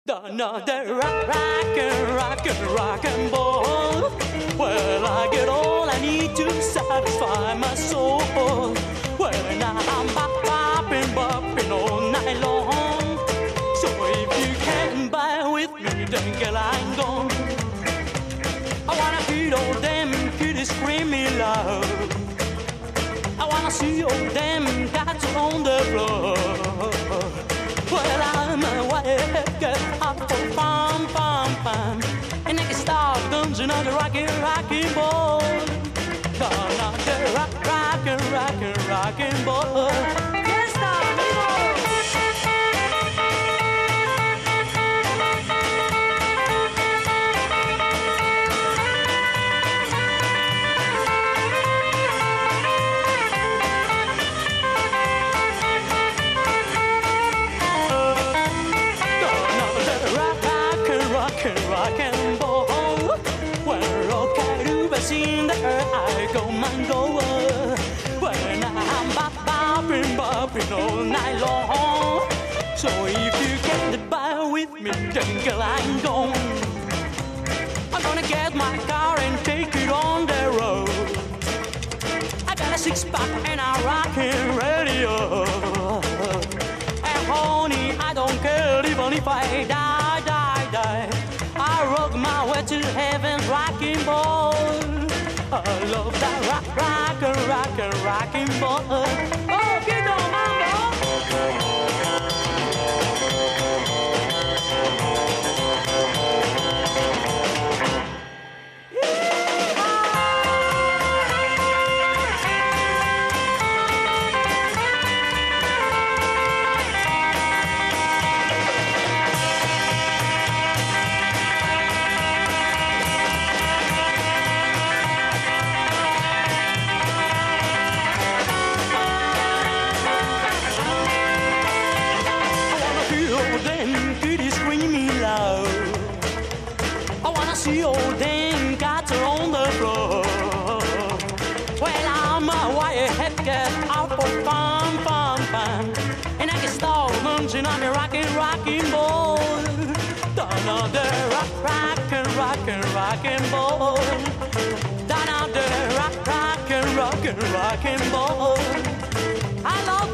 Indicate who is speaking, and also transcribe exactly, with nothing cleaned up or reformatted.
Speaker 1: Another rock, rockin', rockin', rockin' ball. Well, I get all I need to satisfy my soul. Well, now I'm bop, bopping, bopping all night long. So if you can't buy with me, then girl, I'm gone. I wanna hear all them kitties screaming loud. I wanna see all them cats on the floor. Well, I'm a white girl, up for fun, fun, fun. And I can start dancing on the rockin', rockin' ball. Gonna the rock, rockin', rockin', rockin' ball. Yes, stop, rockin' ball. When rock is in the air, I go man go. When I'm bop bopping, bopping all night long. So if you can't buy with me, then girl, I'm gone. I'm gonna get my car and take it on the road. I got a six pack and a rockin' radio. And honey, I don't care even if I die, die, die. I rock my way to heaven's rocking ball. I love that rock, rockin', rockin', rocking ball. Oh, get on, mambo. See all them cats are on the floor. Well, I'm a white cat out for fun, fun, fun. And I can start munching on the rockin', rockin' ball. Down on the rock, rockin', rockin', rockin' ball. Down on the rock, rockin', rockin', rockin' ball. I love